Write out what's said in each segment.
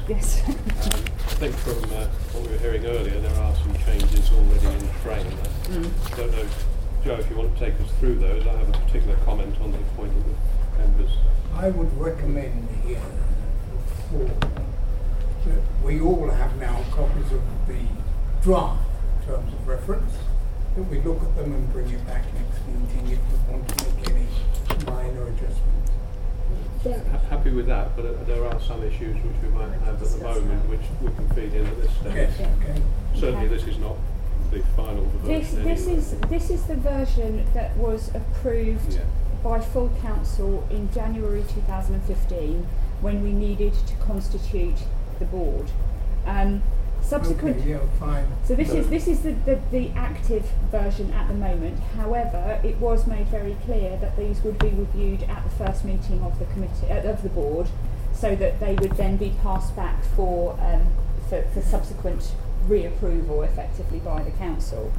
Yes. I think from what we were hearing earlier, there are some changes already in train. I don't know, Joe, if you want to take us through those. I have a particular comment on the appointment of members. I would recommend here that we all have now copies of the draft terms of reference, that we look at them and bring it back next meeting if we want to make any minor adjustments. Happy with that, but there are some issues which we might have at the moment which we can feed in at this stage. Yes, okay. Certainly this is not the final version. This is the version that was approved by full council in January 2015 when we needed to constitute the board. Subsequent. Okay, yeah, fine. So this is the active version at the moment. However, it was made very clear that these would be reviewed at the first meeting of the committee of the board, so that they would then be passed back for subsequent reapproval, effectively by the council.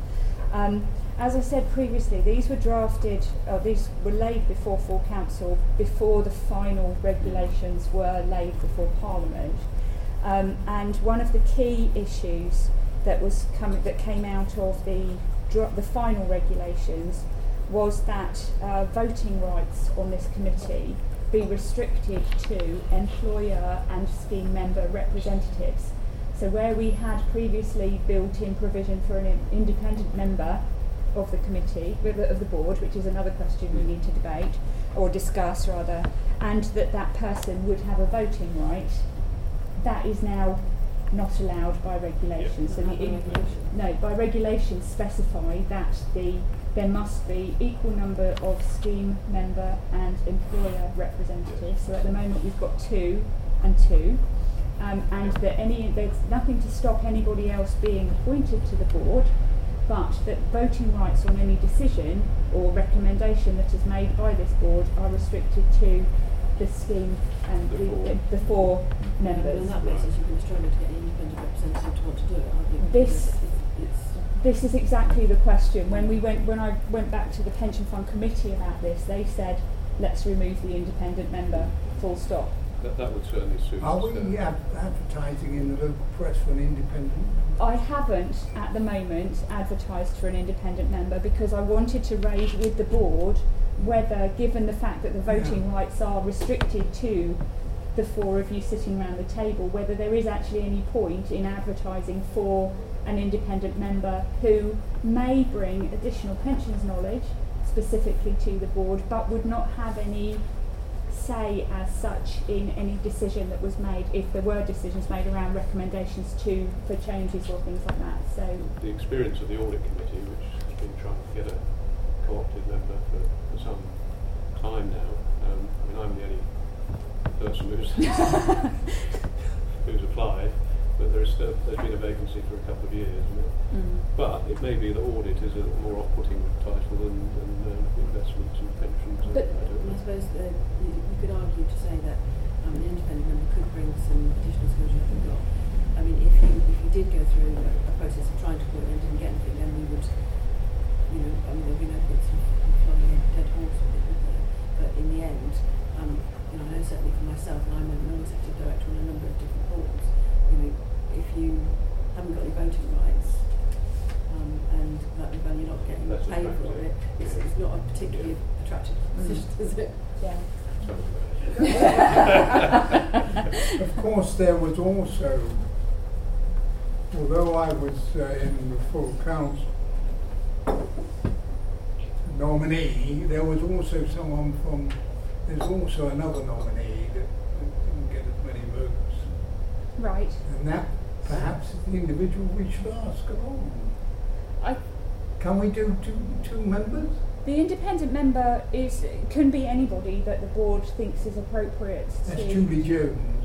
As I said previously, these were drafted. These were laid before full council before the final regulations were laid before Parliament. And one of the key issues that came out of the final regulations was that voting rights on this committee be restricted to employer and scheme member representatives. So where we had previously built in provision for an independent member of the committee, of the board, which is another question we need to debate, or discuss rather, and that person would have a voting right, that is now not allowed by regulation. So by regulation specify that there must be equal number of scheme member and employer representatives. So at the moment we've got 2 and 2, and that there's nothing to stop anybody else being appointed to the board, but that voting rights on any decision or recommendation that is made by this board are restricted to the scheme and the 4 members. On that basis, you're going to struggle to get an independent representative to want to do it, aren't you? This is exactly the question. When I went back to the pension fund committee about this, they said, let's remove the independent member, full stop. That would certainly suit. Are we advertising in the local press for an independent member? I haven't at the moment advertised for an independent member because I wanted to raise with the board whether, given the fact that the voting rights are restricted to the 4 of you sitting around the table, whether there is actually any point in advertising for an independent member who may bring additional pensions knowledge specifically to the board, but would not have any say as such in any decision that was made, if there were decisions made around recommendations for changes or things like that. So the experience of the audit committee, which has been trying to get a co-opted member for some time now. I'm the only person who's applied, but there's been a vacancy for a couple of years. But it may be that audit is a more off-putting title than investments and pensions. But I suppose you could argue to say that an independent member could bring some additional skills you haven't got. I mean, if you did go through a process of trying to appoint and didn't get anything, then we would, there'd be no point in flying a dead horse with it, would there? But in the end, I know certainly for myself, and I'm a non-executive director on a number of different boards, if you haven't got any voting rights, and that you're not getting paid for it, it's not a particularly attractive position, is it? Yeah. Of course, there was also, although I was in the full council nominee, there was also there's also another nominee that didn't get as many votes. Right. And that perhaps is the individual we should ask along. Can we do two members? The independent member can be anybody that the board thinks is appropriate. That's Julie Jones.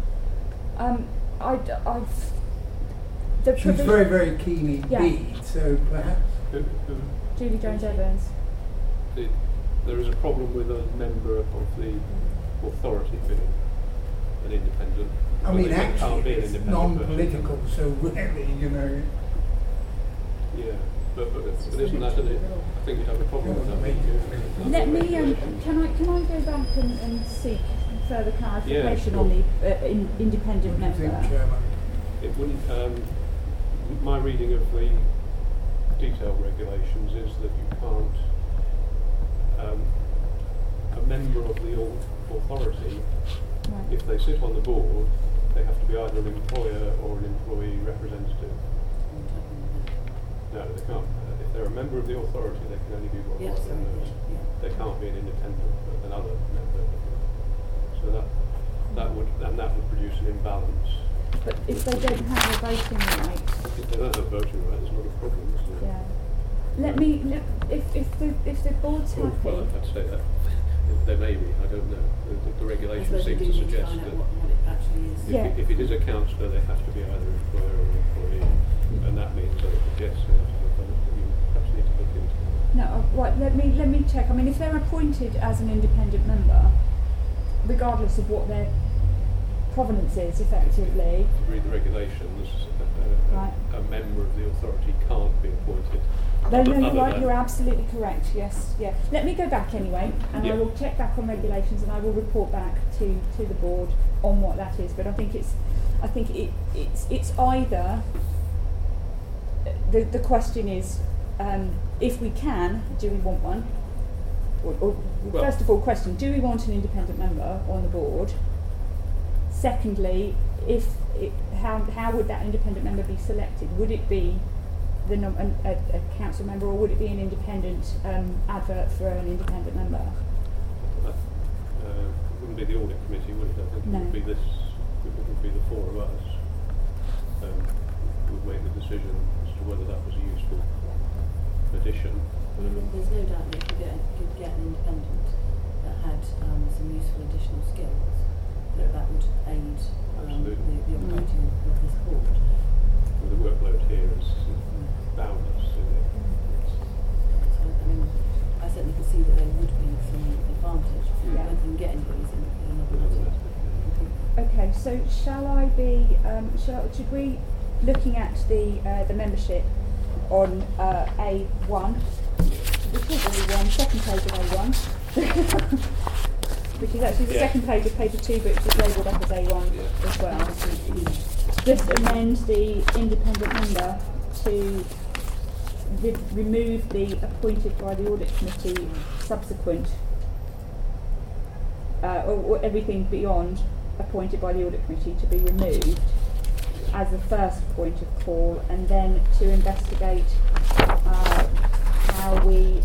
She's very, very keen indeed, so perhaps. Julie Jones Evans. There is a problem with a member of the authority being an independent. I mean, actually, it's non-political, so really, Yeah. But isn't that it? I think you'd have a problem with that. Let me. Can I go back and seek further clarification sure. on the independent What do you member? think, Chairman? It wouldn't, my reading of the detailed regulations is that you can't, a member of the authority, Right. if they sit on the board, they have to be either an employer or an employee representative. No, they can't. If they're a member of the authority, they can only be one Yes, of those. yeah. They can't be an independent, another member. So that would produce an imbalance. But if they don't have a voting right, If they don't have voting right, there's not a problem, isn't there? yeah. If the board's Oh, well, happy, I'd say that there may be. I don't know. The I regulations suppose we seem do to need to suggest find that out what it actually is. Yeah. if it is a councillor, they have to be either employer or employee, and that means that yes, they have to have that you perhaps need to look into. no, right, let me check. I mean, if they're appointed as an independent member, regardless of what their provenance is, effectively, If you read the regulations, Right. a member of the authority can't be appointed. No, other you're right, than- you're absolutely correct, yes, yeah. Let me go back anyway, and I Yeah. will check back on regulations and I will report back to the board on what that is, but I think it's either, the question is, if we can, do we want one? Or Well- first of all, question, do we want an independent member on the board? Secondly, how would that independent member be selected? Would it be a council member, or would it be an independent advert for an independent member? That wouldn't be the audit committee, would it? I think No. it would be this. It would be the four of us who would make the decision as to whether that was a useful addition. I mean, there's no doubt that if you could get an independent that had some useful additional skills, that would aid Absolutely. the operating of this board. Well, the workload here is boundless. Isn't it? So, I mean, I certainly could see that there would be some advantage. Yeah. Whether you can get anybody is another matter. Okay, so should we, looking at the membership on A1, which is A1, second page of A1, which is actually the Yeah. second page of paper 2, but it's just labelled up as A1 Yeah. as well. Just amend the independent member to remove the appointed by the audit committee subsequent, or everything beyond appointed by the audit committee to be removed as the first point of call, and then to investigate how we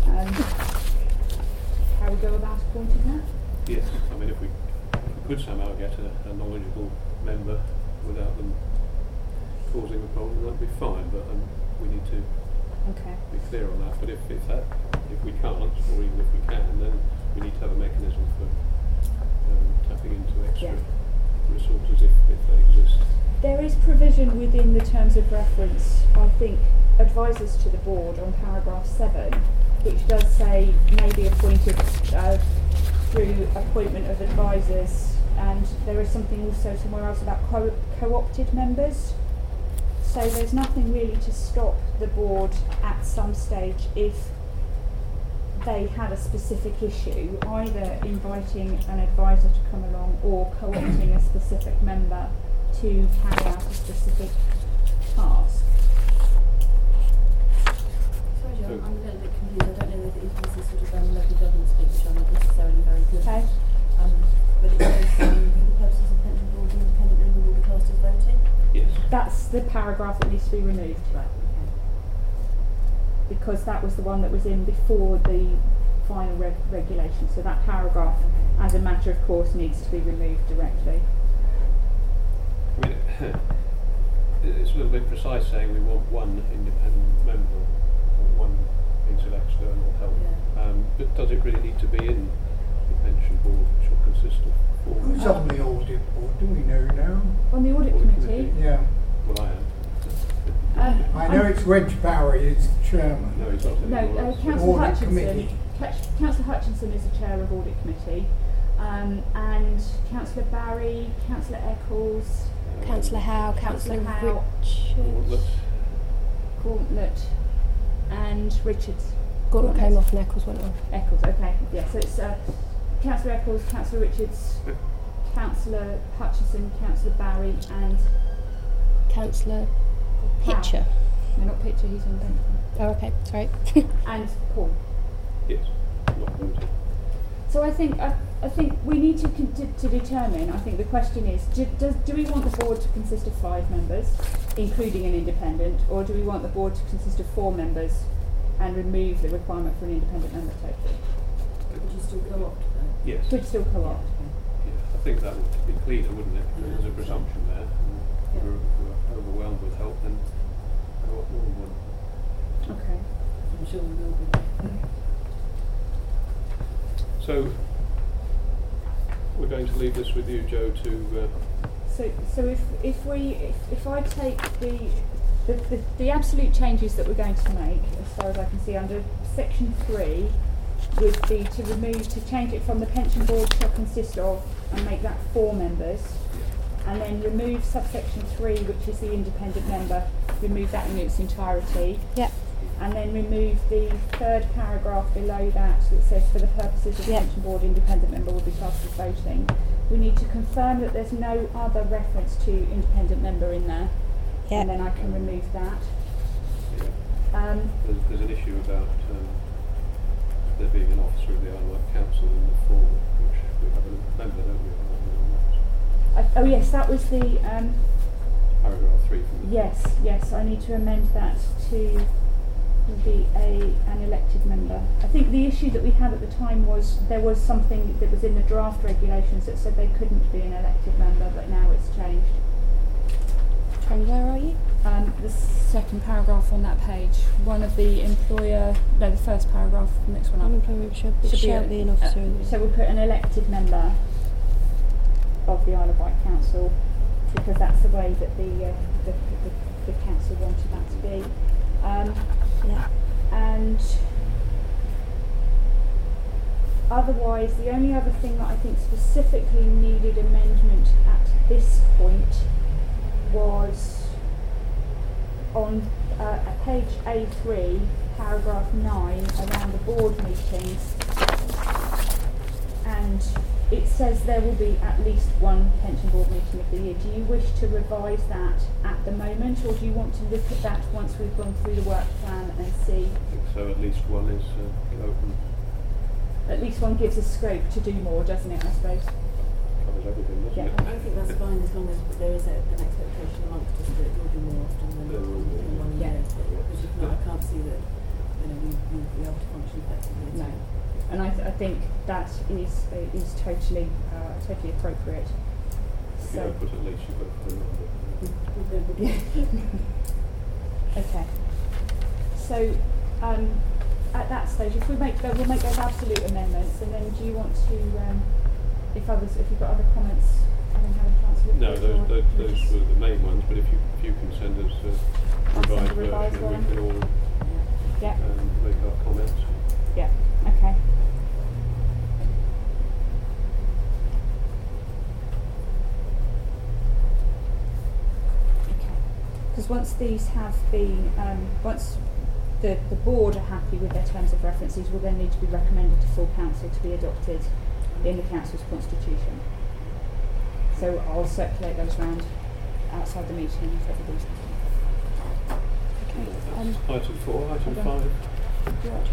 go about appointing that. Yes, I mean, if we could somehow get a knowledgeable member without them causing a problem, that'd be fine. But we need to Okay. be clear on that. But if we can't, or even if we can, then we need to have a mechanism for tapping into extra Yeah. resources if they exist. There is provision within the terms of reference, I think, advisors to the board on paragraph 7, which does say may be appointed through appointment of advisors, and there is something also somewhere else about co-opted members. So there's nothing really to stop the board at some stage, if they had a specific issue, either inviting an advisor to come along or co-opting a specific member to carry out a specific task. Sorry, Joe, I'm a little bit confused. I don't know if this is sort of local government speak, which I'm not necessarily very good Okay. at. But it says, for the purposes of pension board, the independent member will be cast as voting. Yes. That's the paragraph that needs to be removed, Right, okay. because that was the one that was in before the final regulation. So that paragraph, as a matter of course, needs to be removed directly. I mean, it's a little bit precise saying we want one independent member or one piece of external help. Yeah. But does it really need to be in the pension board, which will consist of four Who's members? on the audit board? Do we know now? On the audit Audit committee, committee. Yeah. Well, I am. I know it's Wedge Barry is chairman. No, he's not anymore. No, That's- Councillor Audit Hutchinson. committee. Councillor Hutchinson is the chair of audit committee, and Councillor Barry, Councillor Eccles, Councillor Howe, Councillor Howe, Richards. Gauntlet, and Richards. Gauntlet came off and Eccles went on. Eccles, okay. Yeah, so it's Councillor Eccles, Councillor Richards, Councillor Hutchison, Councillor Barry and Councillor Howe. Pitcher. No, not Pitcher, he's on bench. Oh, okay, sorry. And Paul. Yes, not voted. So I think we need to determine. I think the question is: do we want the board to consist of 5 members, including an independent, or do we want the board to consist of 4 members and remove the requirement for an independent member totally? Would you still co-opt though? Yes. Could still co-opt. Yeah, I think that would be cleaner, wouldn't it? If there's a presumption there. Yeah. If we're overwhelmed with help, then go up more than one. Okay. I'm sure we will be. So we're going to leave this with you, Joe, to So if I take the absolute changes that we're going to make, as far as I can see, under section 3, would be to change it from the pension board shall consist of and make that 4 members, and then remove subsection 3, which is the independent member, remove that in its entirety. Yep. And then remove the 3rd paragraph below that says for the purposes of the pension board, independent member will be classed as voting. We need to confirm that there's no other reference to independent member in there. Yep. And then I can remove that. yeah. There's an issue about there being an officer of the Isle of Wight Council in the form, which we have a member, don't we? Oh yes, that was the Paragraph 3 from the yes. I need to amend that to be an elected member. I think the issue that we had at the time was there was something that was in the draft regulations that said they couldn't be an elected member, but now it's changed. And where are you? The 2nd paragraph on that page. One of the the 1st paragraph, the next one up. Unemployment shall be an officer. So we'll put an elected member of the Isle of Wight Council, because that's the way that the council wanted that to be. Yeah. And otherwise, the only other thing that I think specifically needed amendment at this point was on page A3, paragraph 9, around the board meetings, and it says there will be at least one pension board meeting of the year. Do you wish to revise that at the moment, or do you want to look at that once we've gone through the work plan and see? I think so, at least one is open, At least one gives us scope to do more, doesn't it, I suppose? covers everything, doesn't Yeah. it? I think that's fine as long as there is an expectation amongst us that it will be more often than There will be. in 1 Yeah. year. Because if not, I can't see that we have to function effectively. No. And I think that is totally appropriate. If you don't put at least, you've got to put a number. Okay. So at that stage, if we'll make those absolute amendments, and then do you want to, if you've got other comments, having had a chance to look No, at it, or those just- were the main ones, but if you can send us I'll a send a revised revised version, one. we can all Yeah. make our comments. Yeah. Okay. Because once these have been, once the board are happy with their terms of reference, these will then need to be recommended to full council to be adopted in the council's constitution. So I'll circulate those round outside the meeting if everybody's happy. Okay. That's item 4, item hold on. 5. Right.